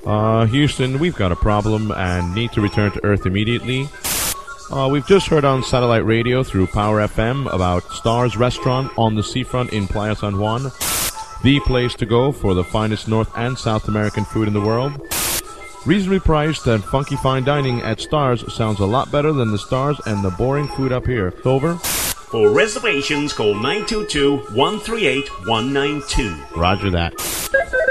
Houston, we've got a problem and need to return to Earth immediately. We've just heard on satellite radio through Power FM about Stars Restaurant on the seafront in Playa San Juan, the place to go for the finest North and South American food in the world. Reasonably priced and funky fine dining at Stars sounds a lot better than the Stars and the boring food up here. Over. For reservations, call 922-138-192. Roger that.